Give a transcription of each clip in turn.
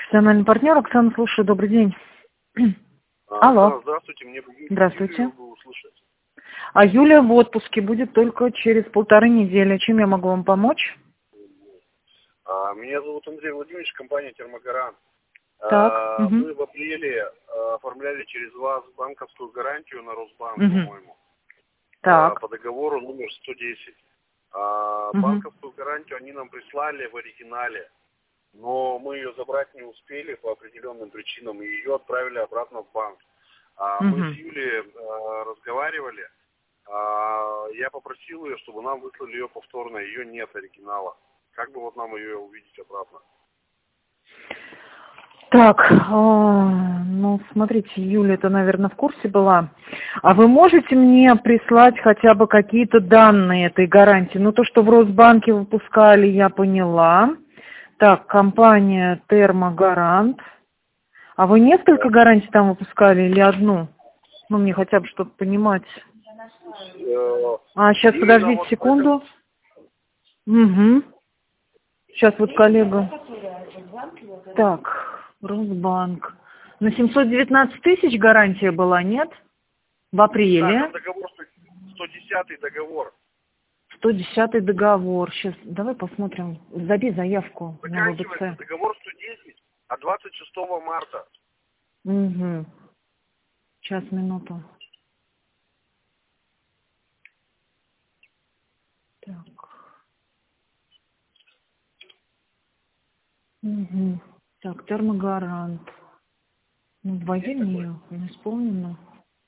Профессиональный партнер Оксана, слушаю, добрый день. Алло. Здравствуйте, мне бы Здравствуйте. Юлию бы услышать. А Юлия в отпуске будет только через 1,5 недели. Чем я могу вам помочь? Меня зовут Андрей Владимирович, компания «Термогарант». Так. Мы в апреле оформляли через вас банковскую гарантию на Росбанк, Мгм. по-моему, Так. по договору номер 110. Мгм. Банковскую гарантию они нам прислали в оригинале, но мы ее забрать не успели по определенным причинам, и ее отправили обратно в банк. Мы с Мгм. Юлей разговаривали, я попросил ее, чтобы нам выслали ее повторно, ее нет оригинала. Как бы вот нам ее увидеть обратно? Так, ну, смотрите, Юля, это, наверное, в курсе была. А вы можете мне прислать хотя бы какие-то данные этой гарантии? Ну, то, что в Росбанке выпускали, я поняла. Так, компания «Термогарант». А вы несколько гарантий там выпускали или одну? Ну, мне хотя бы, чтобы понимать. Сейчас, Именно подождите вот секунду. Угу. Сейчас вот коллега. Так, Росбанк. На 719 тысяч гарантия была, нет? В да, апреле. там договор 110 договор. 110 договор. Сейчас, давай посмотрим. Забей заявку на Заканчивается ВБЦ. договор 110, а 26 марта. Угу. Сейчас, минуту. Так. Угу. Так, Термогарант. Ну, вводи мне ее, она исполнена.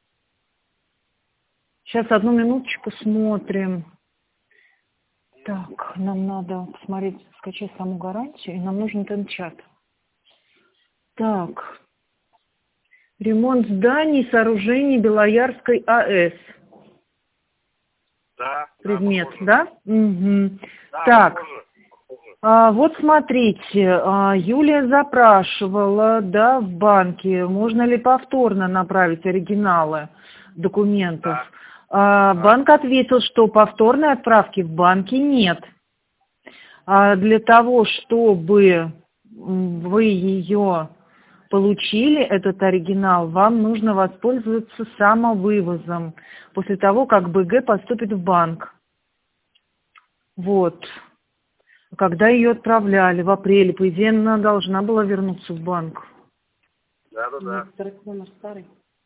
Сейчас, одну минуточку, смотрим. Так, нам надо посмотреть, скачать саму гарантию, и нам нужен тенчат. Так, ремонт зданий, сооружений Белоярской АЭС. Да, Предмет, похоже. да? Угу. Да, Так, похоже. вот смотрите, Юлия запрашивала, да, в банке, можно ли повторно направить оригиналы документов. Банк ответил, что повторной отправки в банке нет. Для того, чтобы вы ее получили, этот оригинал, вам нужно воспользоваться самовывозом после того, как БГ поступит в банк. Вот. Когда ее отправляли в апреле, по идее, она должна была вернуться в банк. Да. Номер старый.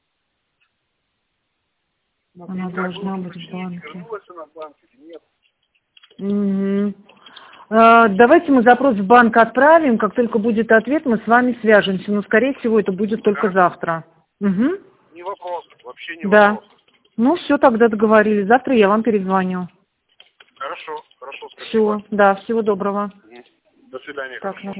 Она должна быть в банке. Вернулась она в банк или нет? Угу. Давайте мы запрос в банк отправим. Как только будет ответ, мы с вами свяжемся. Но, скорее всего, это будет только завтра. Угу. Не вопрос, вообще не Да. вопрос. Ну, все, тогда договорились. Завтра я вам перезвоню. Хорошо, спасибо. Все, да, всего доброго. До свидания. Так, Хорошо.